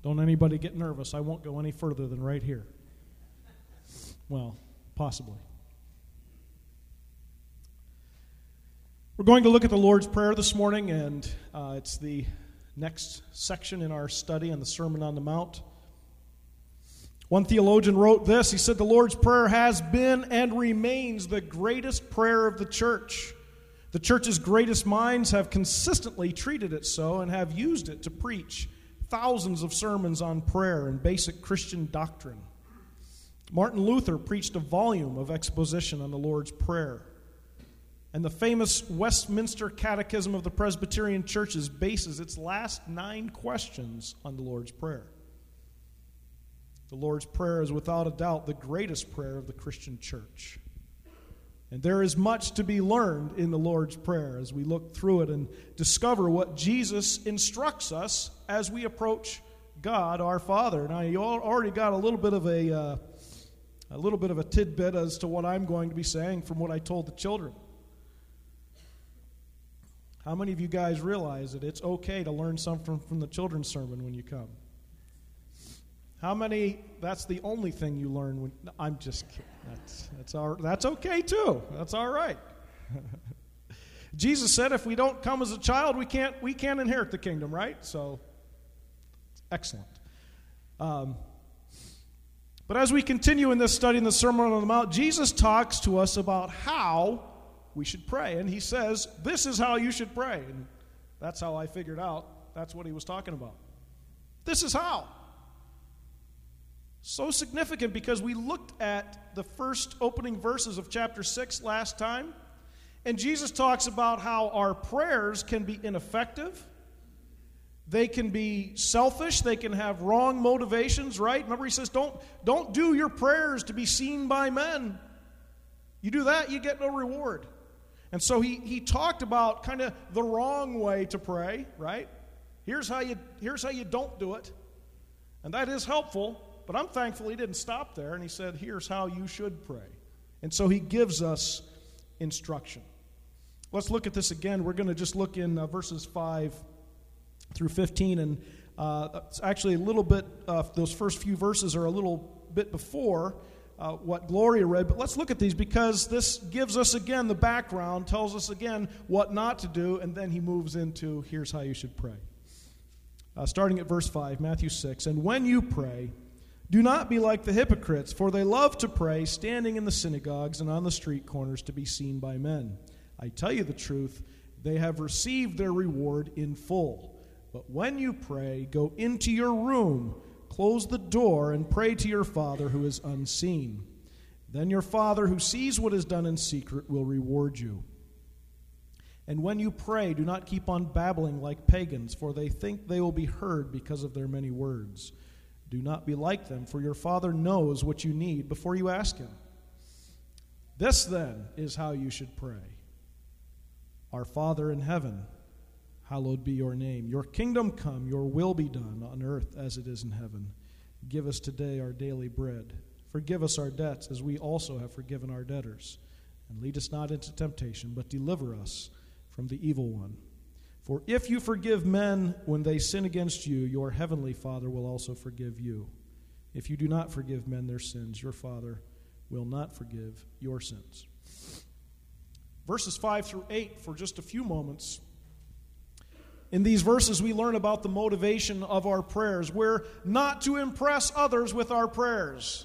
Don't anybody get nervous. I won't go any further than right here. Well, possibly. We're going to look at the Lord's Prayer this morning, and it's the next section in our study on the Sermon on the Mount. One theologian wrote this. He said, "The Lord's Prayer has been and remains the greatest prayer of the church. The church's greatest minds have consistently treated it so and have used it to preach thousands of sermons on prayer and basic Christian doctrine. Martin Luther preached a volume of exposition on the Lord's Prayer. And the famous Westminster Catechism of the Presbyterian Churches bases its last 9 questions on the Lord's Prayer. The Lord's Prayer is without a doubt the greatest prayer of the Christian church. And there is much to be learned in the Lord's Prayer as we look through it and discover what Jesus instructs us as we approach God our Father. Now, you already got a little bit of a tidbit as to what I'm going to be saying from what I told the children. How many of you guys realize that it's okay to learn something from the children's sermon when you come? How many, that's the only thing you learn when, no, I'm just kidding. That's okay too. That's all right. Jesus said if we don't come as a child, we can't inherit the kingdom, right? So, excellent. But as we continue in this study in the Sermon on the Mount, Jesus talks to us about how we should pray. And he says, this is how you should pray. And that's how I figured out that's what he was talking about. This is how. So significant because we looked at the first opening verses of chapter 6 last time. And Jesus talks about how our prayers can be ineffective. They can be selfish. They can have wrong motivations, right? Remember he says, don't do your prayers to be seen by men. You do that, you get no reward. And so he talked about kind of the wrong way to pray, right? Here's how you don't do it. And that is helpful, but I'm thankful he didn't stop there, and he said, here's how you should pray. And so he gives us instruction. Let's look at this again. We're going to just look in verses 5 through 15, and it's actually a little bit, those first few verses are a little bit before what Gloria read, but let's look at these because this gives us again the background, tells us again what not to do, and then he moves into here's how you should pray. Starting at verse 5, Matthew 6, "And when you pray, do not be like the hypocrites, for they love to pray standing in the synagogues and on the street corners to be seen by men. I tell you the truth, they have received their reward in full. But when you pray, go into your room, close the door, and pray to your Father who is unseen. Then your Father who sees what is done in secret will reward you. And when you pray, do not keep on babbling like pagans, for they think they will be heard because of their many words. Do not be like them, for your Father knows what you need before you ask Him. This, then, is how you should pray. Our Father in heaven, hallowed be your name. Your kingdom come, your will be done on earth as it is in heaven. Give us today our daily bread. Forgive us our debts as we also have forgiven our debtors. And lead us not into temptation, but deliver us from the evil one. For if you forgive men when they sin against you, your heavenly Father will also forgive you. If you do not forgive men their sins, your Father will not forgive your sins." Verses 5 through 8 for just a few moments. In these verses, we learn about the motivation of our prayers. We're not to impress others with our prayers.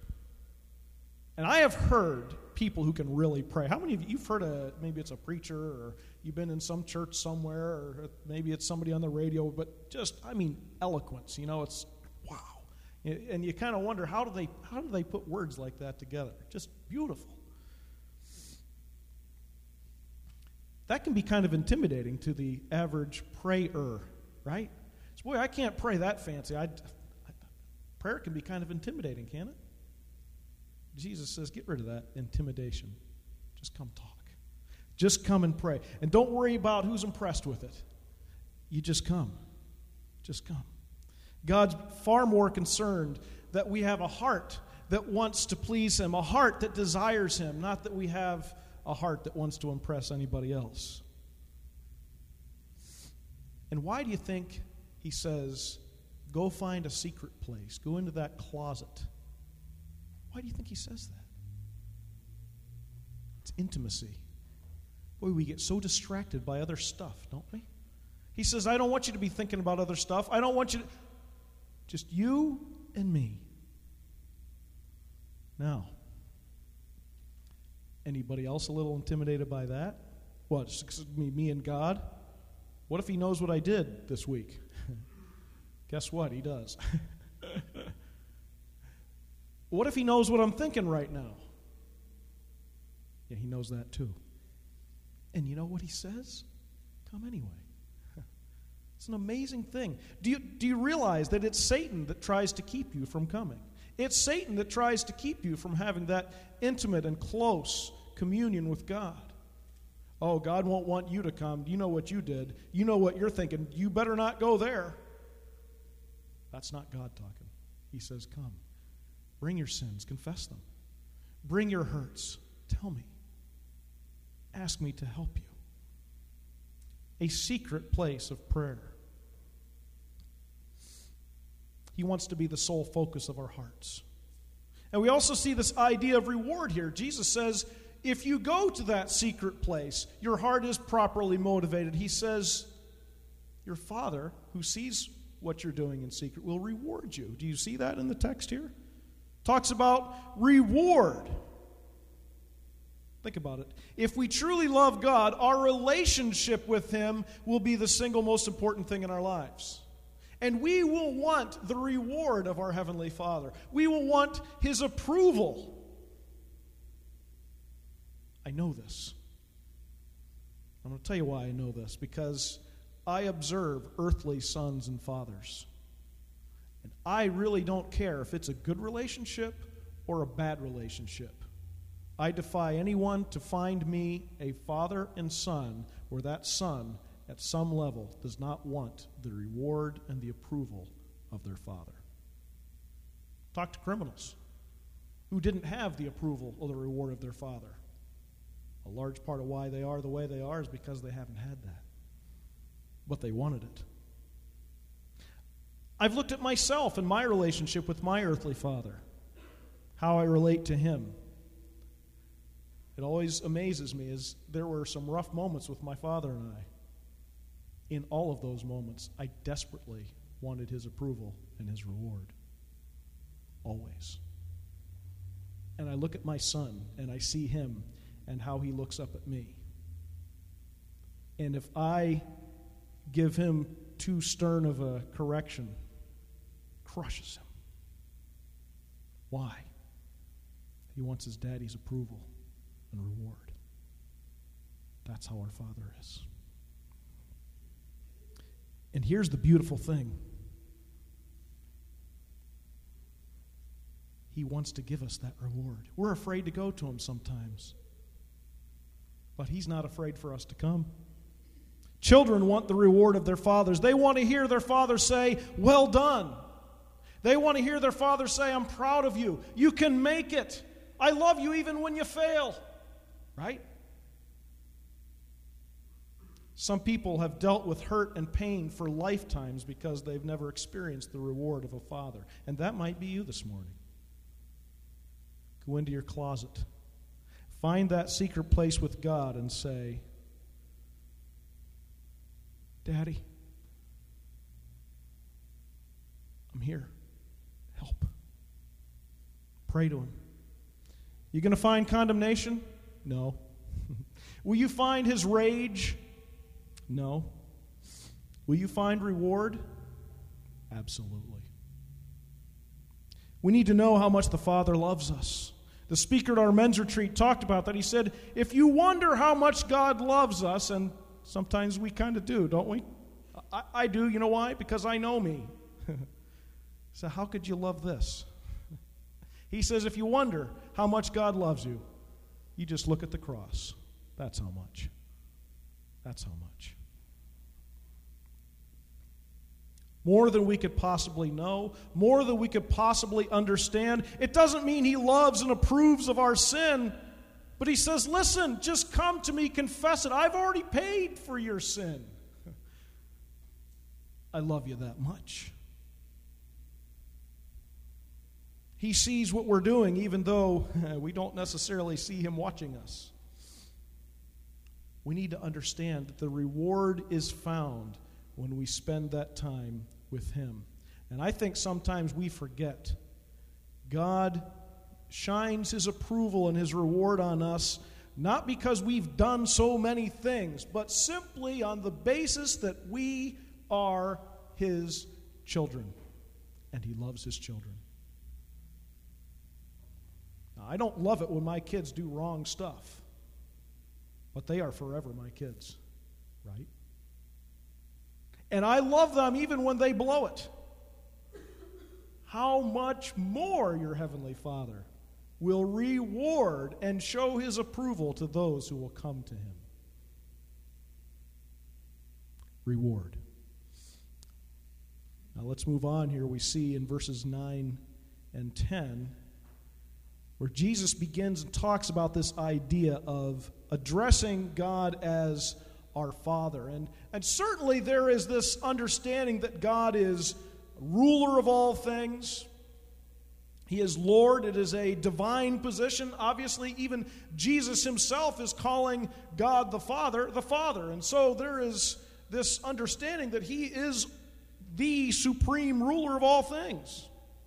And I have heard people who can really pray. How many of you've heard maybe it's a preacher, or you've been in some church somewhere, or maybe it's somebody on the radio, but just, eloquence, it's wow. And you kind of wonder, how do they put words like that together? Just beautiful. That can be kind of intimidating to the average prayer, right? So, boy, I can't pray that fancy. Prayer can be kind of intimidating, can't it? Jesus says, get rid of that intimidation. Just come talk. Just come and pray. And don't worry about who's impressed with it. You just come. Just come. God's far more concerned that we have a heart that wants to please Him, a heart that desires Him, not that we have a heart that wants to impress anybody else. And why do you think He says Go find a secret place. Go into that closet. Why do you think he says that? It's intimacy. Boy, we get so distracted by other stuff, don't we? He says, I don't want you to be thinking about other stuff. I don't want you to... Just you and me. Now, anybody else a little intimidated by that? What, just me and God? What if he knows what I did this week? Guess what? He does. What if he knows what I'm thinking right now? Yeah, he knows that too. And you know what he says? Come anyway. It's an amazing thing. Do you realize that it's Satan that tries to keep you from coming? It's Satan that tries to keep you from having that intimate and close communion with God. Oh, God won't want you to come. You know what you did. You know what you're thinking. You better not go there. That's not God talking. He says, come. Bring your sins. Confess them. Bring your hurts. Tell me. Ask me to help you. A secret place of prayer. He wants to be the sole focus of our hearts. And we also see this idea of reward here. Jesus says, if you go to that secret place, your heart is properly motivated. He says, your Father, who sees what you're doing in secret, will reward you. Do you see that in the text here? Talks about reward. Think about it. If we truly love God, our relationship with Him will be the single most important thing in our lives. And we will want the reward of our Heavenly Father. We will want His approval. I know this. I'm going to tell you why I know this. Because I observe earthly sons and fathers. And I really don't care if it's a good relationship or a bad relationship. I defy anyone to find me a father and son where that son, at some level, does not want the reward and the approval of their father. Talk to criminals who didn't have the approval or the reward of their father. A large part of why they are the way they are is because they haven't had that. But they wanted it. I've looked at myself and my relationship with my earthly father, how I relate to him. It always amazes me as there were some rough moments with my father and I. In all of those moments, I desperately wanted his approval and his reward. Always. And I look at my son and I see him and how he looks up at me. And if I give him too stern of a correction, crushes him. Why? He wants his daddy's approval and reward. That's how our Father is. And here's the beautiful thing. He wants to give us that reward. We're afraid to go to him sometimes. But he's not afraid for us to come. Children want the reward of their fathers. They want to hear their father say, well done. They want to hear their father say, I'm proud of you. You can make it. I love you even when you fail. Right? Some people have dealt with hurt and pain for lifetimes because they've never experienced the reward of a father. And that might be you this morning. Go into your closet. Find that secret place with God and say, Daddy, I'm here. Help. Pray to him. You going to find condemnation? No. Will you find his rage? No. Will you find reward? Absolutely. We need to know how much the Father loves us. The speaker at our men's retreat talked about that. He said, if you wonder how much God loves us, and sometimes we kind of do, don't we? I do. You know why? Because I know me. So how could you love this? He says, if you wonder how much God loves you, you just look at the cross. That's how much. That's how much. More than we could possibly know, more than we could possibly understand. It doesn't mean he loves and approves of our sin, but he says, listen, just come to me, confess it. I've already paid for your sin. I love you that much. He sees what we're doing, even though we don't necessarily see him watching us. We need to understand that the reward is found when we spend that time with him. And I think sometimes we forget. God shines his approval and his reward on us, not because we've done so many things, but simply on the basis that we are his children, and he loves his children. Now, I don't love it when my kids do wrong stuff, but they are forever my kids, right? And I love them even when they blow it. How much more your heavenly Father will reward and show his approval to those who will come to him. Reward. Now let's move on here. We see in verses 9 and 10 where Jesus begins and talks about this idea of addressing God as our Father. And certainly there is this understanding that God is ruler of all things. He is Lord. It is a divine position. Obviously, even Jesus himself is calling God the Father. And so there is this understanding that he is the supreme ruler of all things.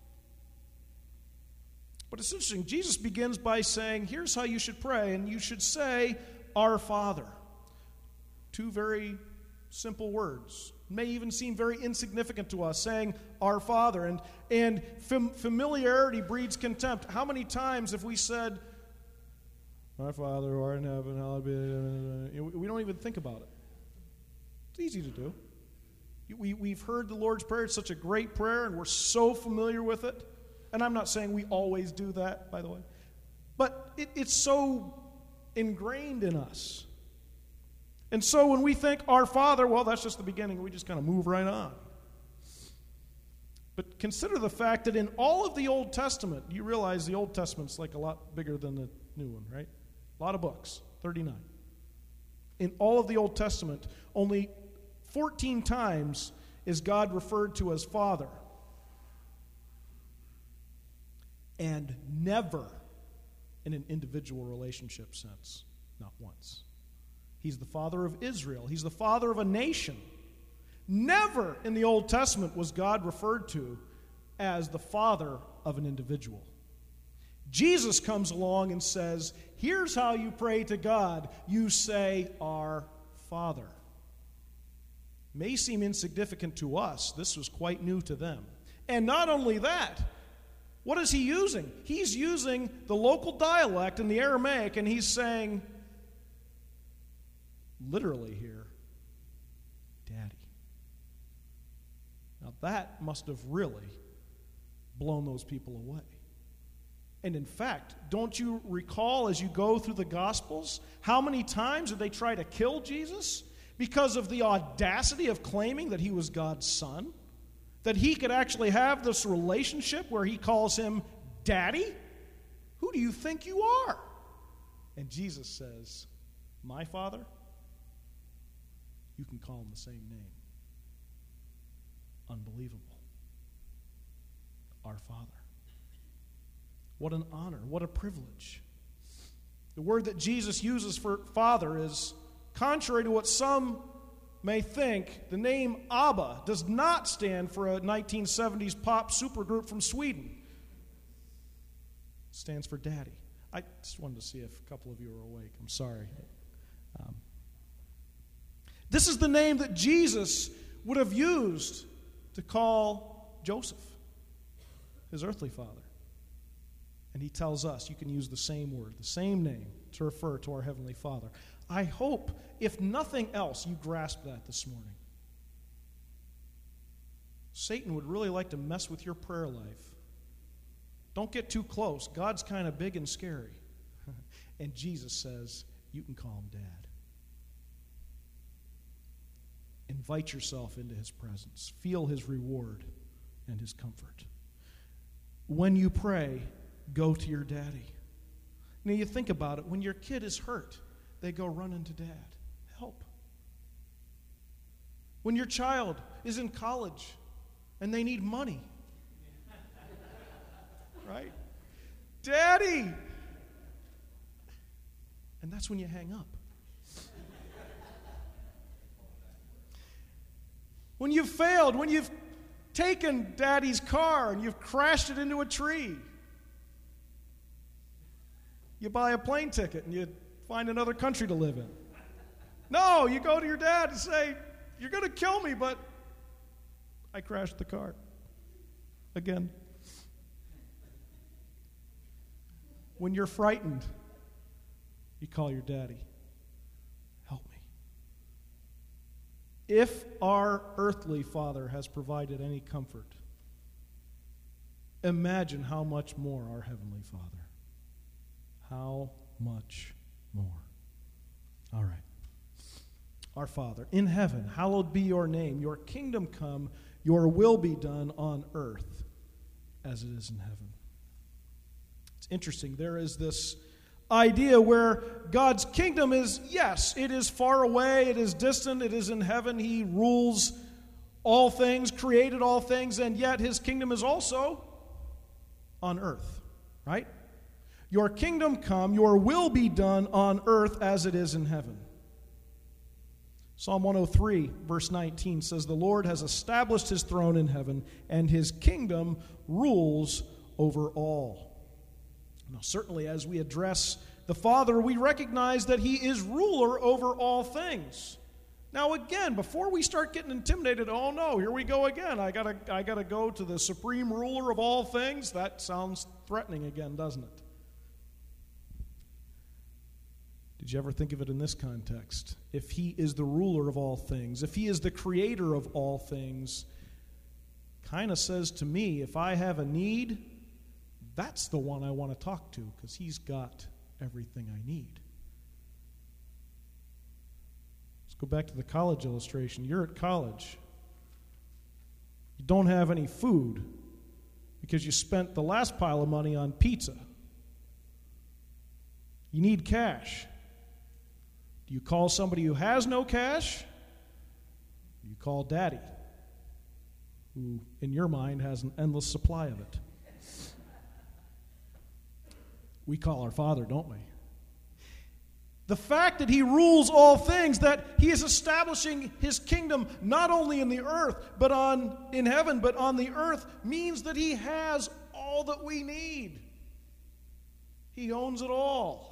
But it's interesting. Jesus begins by saying, here's how you should pray. And you should say, Our Father. Two very simple words. May even seem very insignificant to us, saying our Father. And familiarity breeds contempt. How many times have we said, Our Father who art in heaven, hallowed be... We don't even think about it. It's easy to do. We've heard the Lord's Prayer. It's such a great prayer, and we're so familiar with it. And I'm not saying we always do that, by the way. But it's so ingrained in us. And so when we think our Father, well, that's just the beginning. We just kind of move right on. But consider the fact that in all of the Old Testament, you realize the Old Testament's like a lot bigger than the new one, right? A lot of books, 39. In all of the Old Testament, only 14 times is God referred to as Father. And never in an individual relationship sense. Not once. He's the Father of Israel. He's the Father of a nation. Never in the Old Testament was God referred to as the Father of an individual. Jesus comes along and says, here's how you pray to God. You say, Our Father. May seem insignificant to us. This was quite new to them. And not only that, what is he using? He's using the local dialect in the Aramaic, and he's saying, literally here, Daddy. Now that must have really blown those people away. And in fact, don't you recall as you go through the Gospels, how many times did they try to kill Jesus? Because of the audacity of claiming that he was God's son? That he could actually have this relationship where he calls him Daddy? Who do you think you are? And Jesus says, My Father? You can call him the same name. Unbelievable. Our Father. What an honor. What a privilege. The word that Jesus uses for Father is contrary to what some may think. The name Abba does not stand for a 1970s pop supergroup from Sweden. It stands for Daddy. I just wanted to see if a couple of you are awake. I'm sorry. This is the name that Jesus would have used to call Joseph, his earthly father. And he tells us you can use the same word, the same name, to refer to our Heavenly Father. I hope, if nothing else, you grasp that this morning. Satan would really like to mess with your prayer life. Don't get too close. God's kind of big and scary. And Jesus says, you can call him Dad. Invite yourself into his presence. Feel his reward and his comfort. When you pray, go to your daddy. Now you think about it. When your kid is hurt, they go running to Dad. Help. When your child is in college and they need money, right? Daddy! And that's when you hang up. When you've failed, when you've taken Daddy's car and you've crashed it into a tree, you buy a plane ticket and you find another country to live in. No, you go to your dad and say, you're going to kill me, but I crashed the car. Again. When you're frightened, you call your daddy. Help me. If our earthly father has provided any comfort, imagine how much more our heavenly Father. How much more. All right. Our Father, in heaven, hallowed be your name. Your kingdom come, your will be done on earth as it is in heaven. It's interesting. There is this idea where God's kingdom is, yes, it is far away, it is distant, it is in heaven. He rules all things, created all things, and yet his kingdom is also on earth, right? Your kingdom come, your will be done on earth as it is in heaven. Psalm 103, verse 19 says, the Lord has established his throne in heaven, and his kingdom rules over all. Now, certainly, as we address the Father, we recognize that he is ruler over all things. Now, again, before we start getting intimidated, oh no, here we go again. I gotta go to the supreme ruler of all things. That sounds threatening again, doesn't it? Did you ever think of it in this context? If he is the ruler of all things, if he is the creator of all things, kind of says to me, if I have a need, that's the one I want to talk to because he's got everything I need. Let's go back to the college illustration. You're at college. You don't have any food because you spent the last pile of money on pizza. You need cash. Do you call somebody who has no cash? Or you call Daddy, who in your mind has an endless supply of it? We call our Father, don't we? The fact that he rules all things, that he is establishing his kingdom not only in the earth, but in heaven, but on the earth, means that he has all that we need. He owns it all.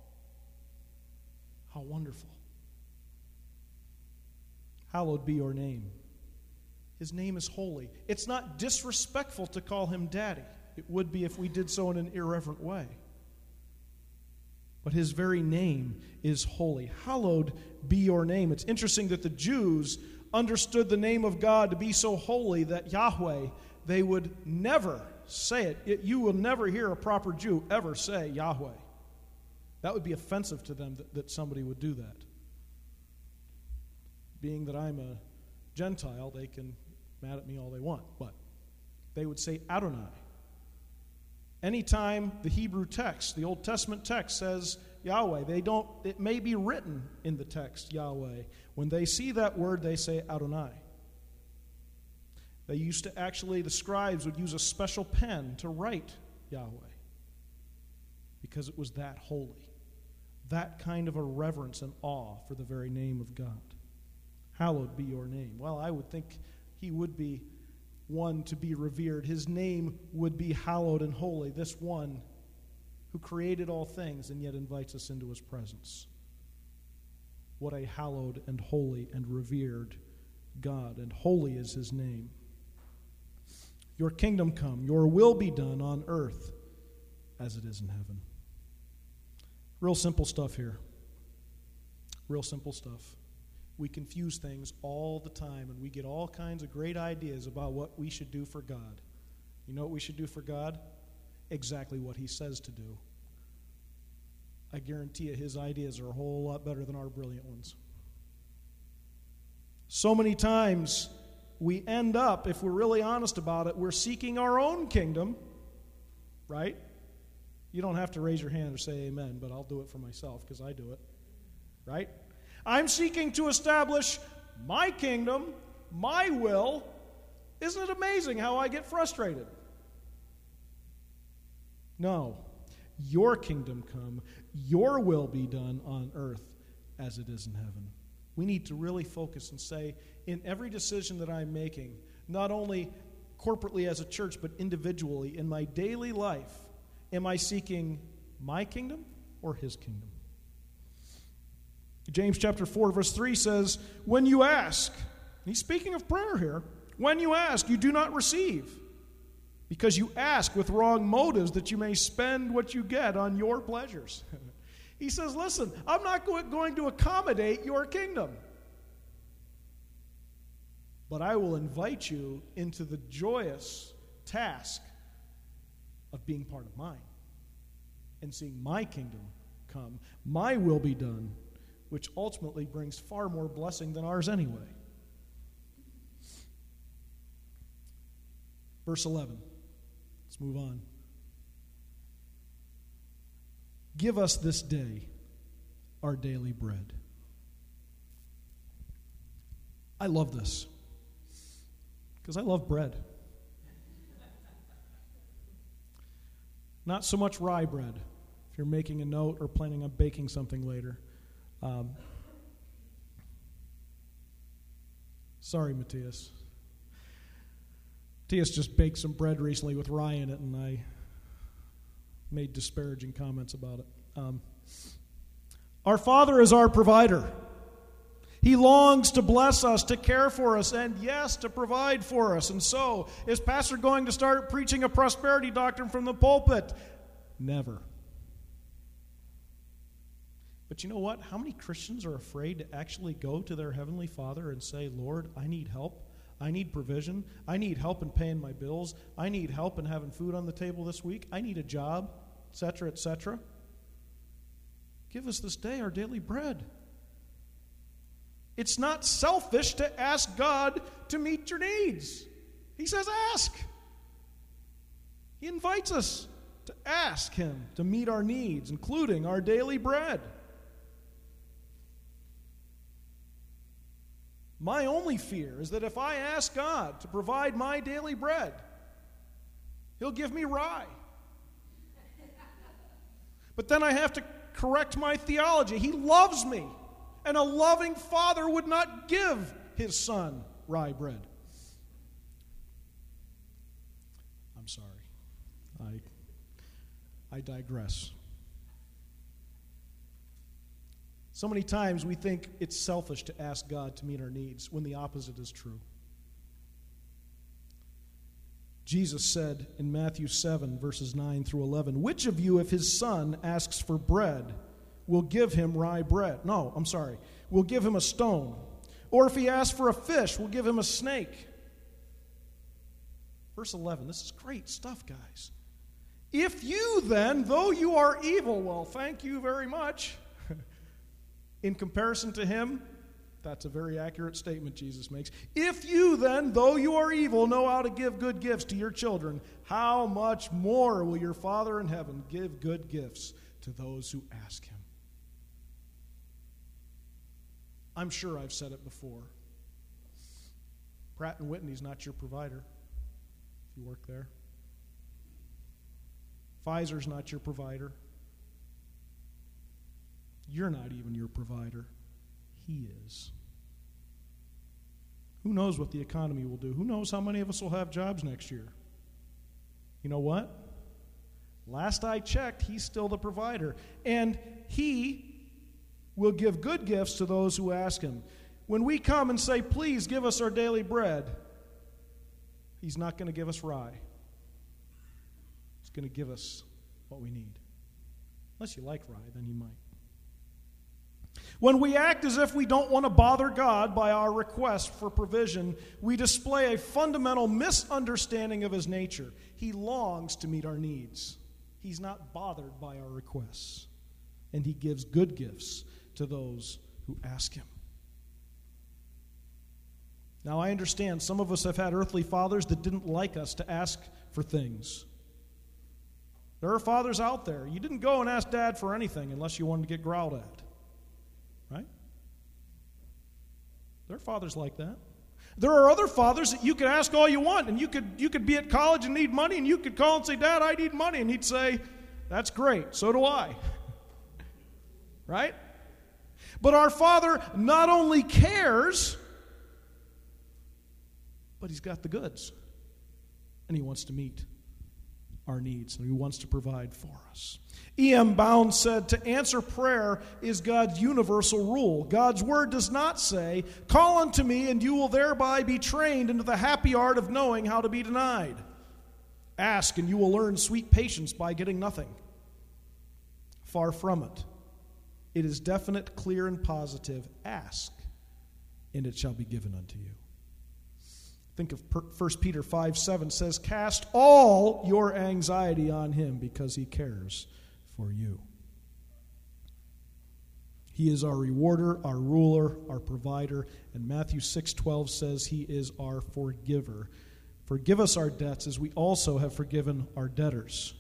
How wonderful. Hallowed be your name. His name is holy. It's not disrespectful to call him Daddy. It would be if we did so in an irreverent way. But his very name is holy. Hallowed be your name. It's interesting that the Jews understood the name of God to be so holy that Yahweh, they would never say it. You will never hear a proper Jew ever say Yahweh. That would be offensive to them that somebody would do that. Being that I'm a Gentile, they can mad at me all they want, but they would say Adonai. Anytime the Hebrew text, the Old Testament text says Yahweh, it may be written in the text Yahweh. When they see that word, they say Adonai. They used to the scribes would use a special pen to write Yahweh because it was that holy. That kind of a reverence and awe for the very name of God. Hallowed be your name. Well, I would think he would be one to be revered. His name would be hallowed and holy. This one who created all things and yet invites us into his presence. What a hallowed and holy and revered God, and holy is his name. Your kingdom come, your will be done on earth as it is in heaven. Real simple stuff here. Real simple stuff. We confuse things all the time, and we get all kinds of great ideas about what we should do for God. You know what we should do for God? Exactly what he says to do. I guarantee you his ideas are a whole lot better than our brilliant ones. So many times we end up, if we're really honest about it, we're seeking our own kingdom, right? You don't have to raise your hand or say amen, but I'll do it for myself because I do it, right? I'm seeking to establish my kingdom, my will. Isn't it amazing how I get frustrated? No. Your kingdom come, your will be done on earth as it is in heaven. We need to really focus and say, in every decision that I'm making, not only corporately as a church, but individually, in my daily life, am I seeking my kingdom or his kingdom? James chapter 4, verse 3 says, when you ask, he's speaking of prayer here, when you ask, you do not receive, because you ask with wrong motives that you may spend what you get on your pleasures. He says, listen, I'm not going to accommodate your kingdom, but I will invite you into the joyous task of being part of mine and seeing my kingdom come, my will be done, which ultimately brings far more blessing than ours anyway. Verse 11. Let's move on. Give us this day our daily bread. I love this because I love bread. Not so much rye bread, if you're making a note or planning on baking something later. Sorry, Matthias. Matthias just baked some bread recently with rye in it, and I made disparaging comments about it. Our Father is our provider. He longs to bless us, to care for us, and yes, to provide for us. And so, is Pastor going to start preaching a prosperity doctrine from the pulpit? Never. But you know what? How many Christians are afraid to actually go to their Heavenly Father and say, Lord, I need help. I need provision. I need help in paying my bills. I need help in having food on the table this week. I need a job, etc., etc. Give us this day our daily bread. It's not selfish to ask God to meet your needs. He says ask. He invites us to ask Him to meet our needs, including our daily bread. My only fear is that if I ask God to provide my daily bread, He'll give me rye. But then I have to correct my theology. He loves me, and a loving father would not give his son rye bread. I'm sorry. I digress. So many times we think it's selfish to ask God to meet our needs when the opposite is true. Jesus said in Matthew 7, verses 9 through 11, which of you, if his son asks for bread, will give him rye bread? Will give him a stone. Or if he asks for a fish, will give him a snake. Verse 11, this is great stuff, guys. If you then, though you are evil, well, thank you very much. In comparison to him, that's a very accurate statement Jesus makes. If you then, though you are evil, know how to give good gifts to your children, how much more will your Father in heaven give good gifts to those who ask him? I'm sure I've said it before. Pratt & Whitney's not your provider if you work there. Pfizer's not your provider. You're not even your provider. He is. Who knows what the economy will do? Who knows how many of us will have jobs next year? You know what? Last I checked, he's still the provider. And he will give good gifts to those who ask him. When we come and say, please give us our daily bread, he's not going to give us rye. He's going to give us what we need. Unless you like rye, then he might. When we act as if we don't want to bother God by our request for provision, we display a fundamental misunderstanding of his nature. He longs to meet our needs. He's not bothered by our requests. And he gives good gifts to those who ask him. Now, I understand some of us have had earthly fathers that didn't like us to ask for things. There are fathers out there. You didn't go and ask Dad for anything unless you wanted to get growled at. Right? There are fathers like that. There are other fathers that you could ask all you want, and you could be at college and need money, and you could call and say, Dad, I need money. And he'd say, that's great, so do I. Right? But our Father not only cares, but He's got the goods. And He wants to meet our needs, and He wants to provide for us. E.M. Bounds said, to answer prayer is God's universal rule. God's word does not say, call unto me and you will thereby be trained into the happy art of knowing how to be denied. Ask and you will learn sweet patience by getting nothing. Far from it. It is definite, clear, and positive. Ask, and it shall be given unto you. Think of 1 Peter 5:7 says, cast all your anxiety on Him because He cares for you. He is our rewarder, our ruler, our provider. And Matthew 6:12 says He is our forgiver. Forgive us our debts as we also have forgiven our debtors.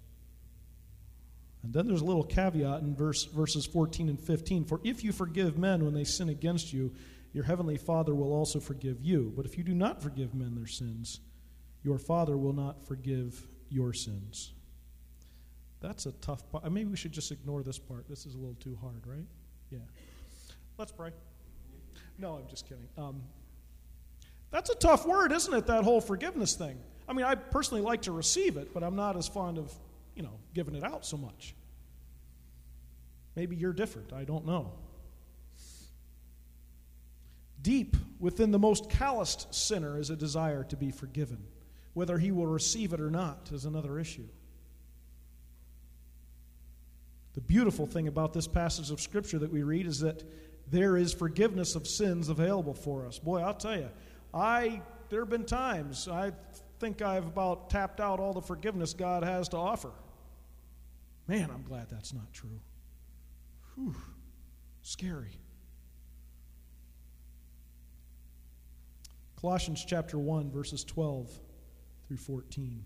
And then there's a little caveat in verses 14 and 15. For if you forgive men when they sin against you, your heavenly Father will also forgive you. But if you do not forgive men their sins, your Father will not forgive your sins. That's a tough part. Maybe we should just ignore this part. This is a little too hard, right? Yeah. Let's pray. No, I'm just kidding. That's a tough word, isn't it, that whole forgiveness thing? I mean, I personally like to receive it, but I'm not as fond of, giving it out so much. Maybe you're different. I don't know. Deep within the most calloused sinner is a desire to be forgiven. Whether he will receive it or not is another issue. The beautiful thing about this passage of Scripture that we read is that there is forgiveness of sins available for us. Boy, I'll tell you, there have been times I think I've about tapped out all the forgiveness God has to offer. Man, I'm glad that's not true. Whew, scary. Colossians chapter 1, verses 12 through 14.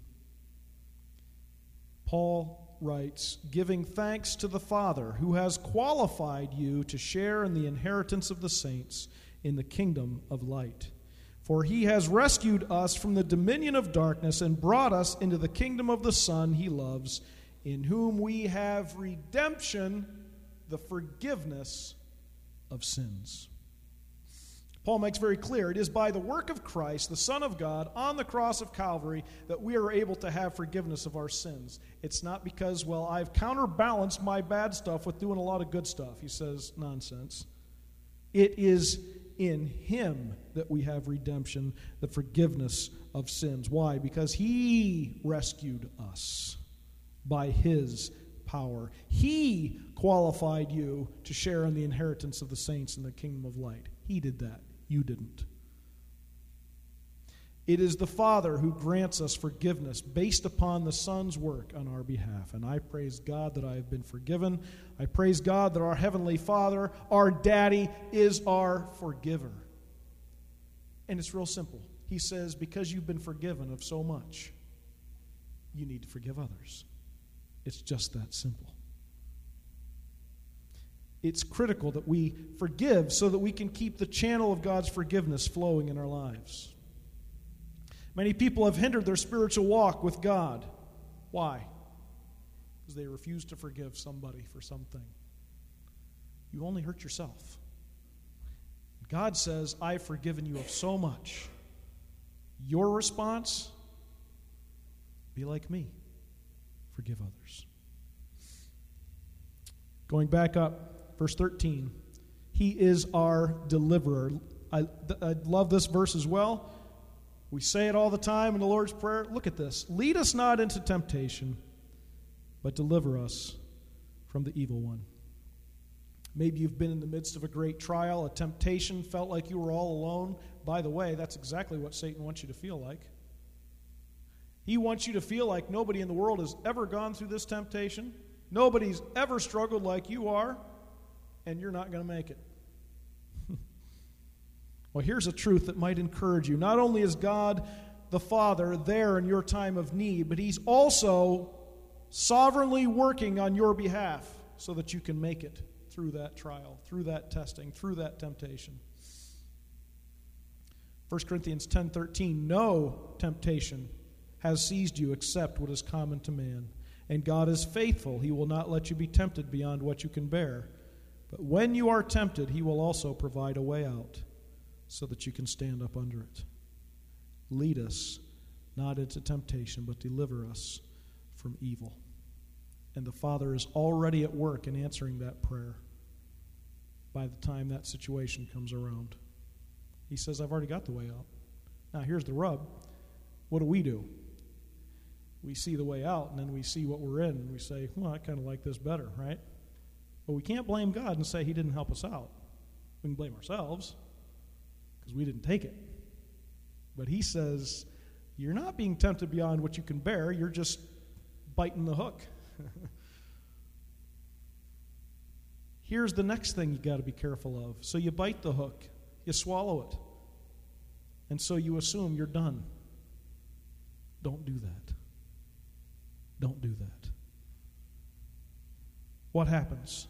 Paul writes, giving thanks to the Father who has qualified you to share in the inheritance of the saints in the kingdom of light. For He has rescued us from the dominion of darkness and brought us into the kingdom of the Son He loves, in whom we have redemption, the forgiveness of sins. Paul makes very clear, it is by the work of Christ, the Son of God, on the cross of Calvary, that we are able to have forgiveness of our sins. It's not because, I've counterbalanced my bad stuff with doing a lot of good stuff. He says, nonsense. It is in Him that we have redemption, the forgiveness of sins. Why? Because He rescued us by His power. He qualified you to share in the inheritance of the saints in the kingdom of light. He did that. You didn't. It is the Father who grants us forgiveness based upon the Son's work on our behalf. And I praise God that I have been forgiven. I praise God that our Heavenly Father, our Daddy, is our forgiver. And it's real simple. He says, because you've been forgiven of so much, you need to forgive others. It's just that simple. It's critical that we forgive so that we can keep the channel of God's forgiveness flowing in our lives. Many people have hindered their spiritual walk with God. Why? Because they refuse to forgive somebody for something. You only hurt yourself. God says, I've forgiven you of so much. Your response, be like me. Forgive others. Going back up, verse 13. He is our deliverer. I love this verse as well. We say it all the time in the Lord's Prayer. Look at this. Lead us not into temptation, but deliver us from the evil one. Maybe you've been in the midst of a great trial, a temptation, felt like you were all alone. By the way, that's exactly what Satan wants you to feel like. He wants you to feel like nobody in the world has ever gone through this temptation. Nobody's ever struggled like you are, and you're not going to make it. Well, here's a truth that might encourage you. Not only is God the Father there in your time of need, but He's also sovereignly working on your behalf so that you can make it through that trial, through that testing, through that temptation. 1 Corinthians 10:13, no temptation has seized you except what is common to man. And God is faithful. He will not let you be tempted beyond what you can bear. But when you are tempted, he will also provide a way out so that you can stand up under it. Lead us not into temptation, but deliver us from evil. And the Father is already at work in answering that prayer by the time that situation comes around. He says, I've already got the way out. Now here's the rub. What do? We see the way out, and then we see what we're in, and we say, well, I kind of like this better, right? But we can't blame God and say he didn't help us out. We can blame ourselves because we didn't take it. But he says, you're not being tempted beyond what you can bear. You're just biting the hook. Here's the next thing you got to be careful of. So you bite the hook. You swallow it. And so you assume you're done. Don't do that. Don't do that. What happens?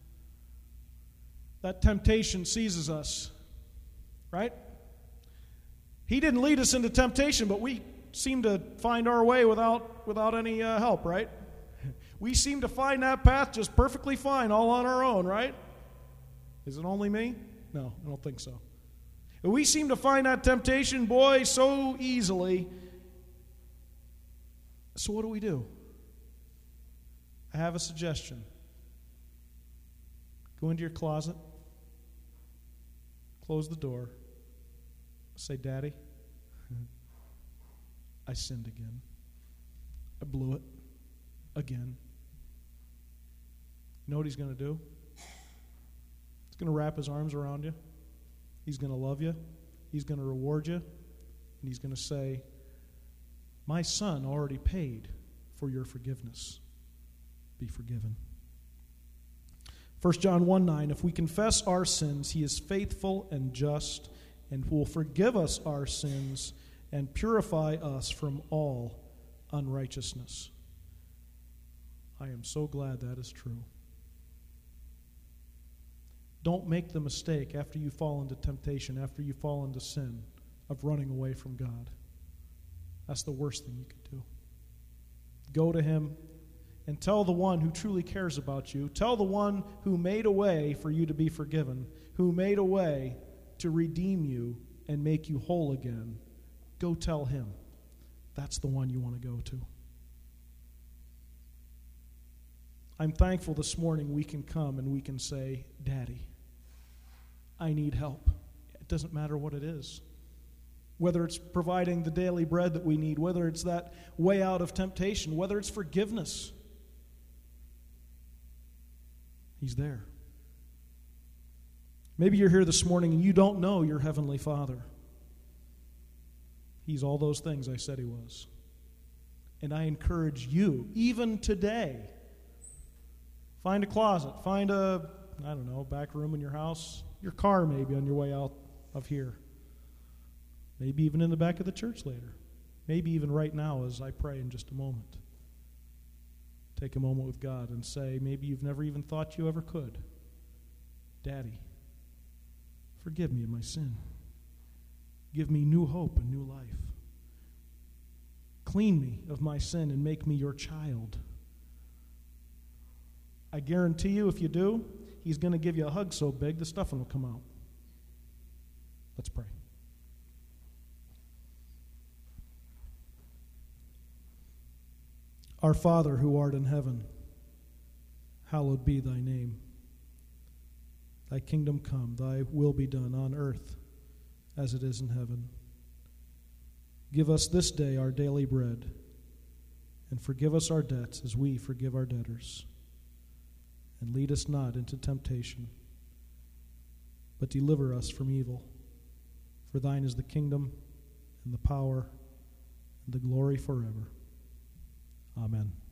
That temptation seizes us, right? He didn't lead us into temptation, but we seem to find our way without any help, right? We seem to find that path just perfectly fine, all on our own, right? Is it only me? No, I don't think so. And we seem to find that temptation, boy, so easily. So what do? I have a suggestion. Go into your closet, close the door, say, Daddy, I sinned again. I blew it again. You know what he's going to do? He's going to wrap his arms around you. He's going to love you. He's going to reward you. And he's going to say, my son already paid for your forgiveness. Be forgiven. 1 John 1:9, if we confess our sins, he is faithful and just and will forgive us our sins and purify us from all unrighteousness. I am so glad that is true. Don't make the mistake after you fall into temptation, after you fall into sin, of running away from God. That's the worst thing you could do. Go to him and tell the one who truly cares about you, tell the one who made a way for you to be forgiven, who made a way to redeem you and make you whole again. Go tell him. That's the one you want to go to. I'm thankful this morning we can come and we can say, Daddy, I need help. It doesn't matter what it is. Whether it's providing the daily bread that we need, whether it's that way out of temptation, whether it's forgiveness. He's there. Maybe you're here this morning and you don't know your Heavenly Father. He's all those things I said he was. And I encourage you, even today, find a closet, find a, back room in your house, your car maybe on your way out of here. Maybe even in the back of the church later. Maybe even right now as I pray in just a moment. Take a moment with God and say, maybe you've never even thought you ever could. Daddy, forgive me of my sin. Give me new hope and new life. Clean me of my sin and make me your child. I guarantee you, if you do, he's going to give you a hug so big the stuffing will come out. Let's pray. Our Father who art in heaven, hallowed be thy name. Thy kingdom come, thy will be done on earth as it is in heaven. Give us this day our daily bread, and forgive us our debts as we forgive our debtors. And lead us not into temptation, but deliver us from evil. For thine is the kingdom, and the power, and the glory forever. Amen.